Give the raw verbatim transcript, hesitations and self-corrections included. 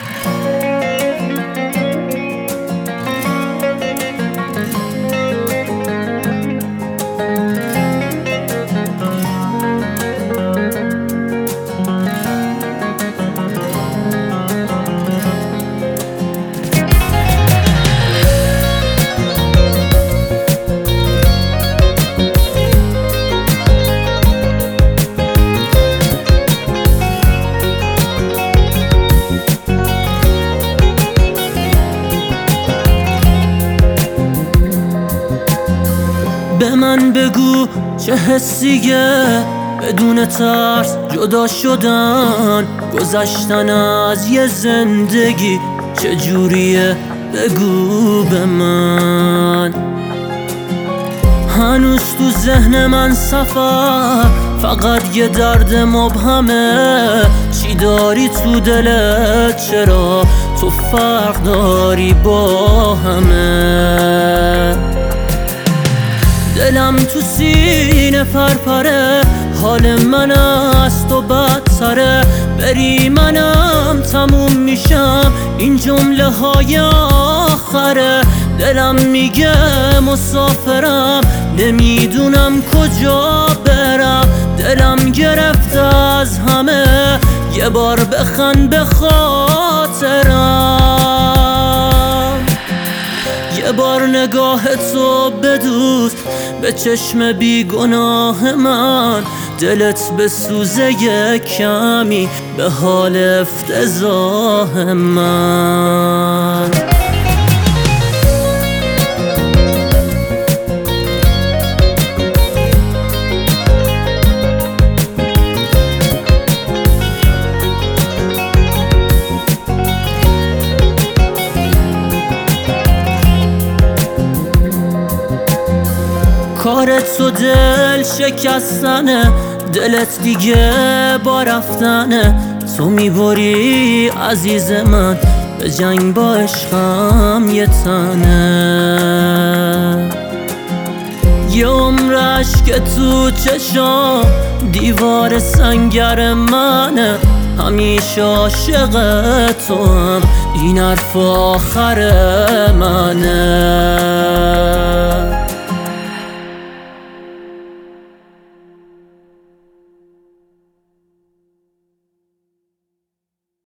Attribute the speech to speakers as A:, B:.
A: به من بگو چه حسیه بدون ترس جدا شدن، گذشتن از یه زندگی چجوریه بگو به من. هنوز تو ذهن من سفر فقط یه درد مبهمه، چی داری تو دلت؟ چرا تو فرق داری با همه؟ دلم تو سینه پرپره، حال من از تو بدتره، بری منم تموم میشم، این جمله های آخره. دلم میگه مسافرم، نمیدونم کجا برم، دلم گرفته از همه، یه بار بخند به خاطرم، یه بار نگاه تو بدوز به چشم بیگناه من، دلت بسوزه یه کمی به حال افتضاح من. کارت تو دل شکستنه، دلت دیگه با رفتنه، تو میبری عزیز من به جنگ با عشقم یه تنه. یه عمر عشق تو چشام دیوار سنگر منه، همیشه عاشق تو هم این حرف آخر منه.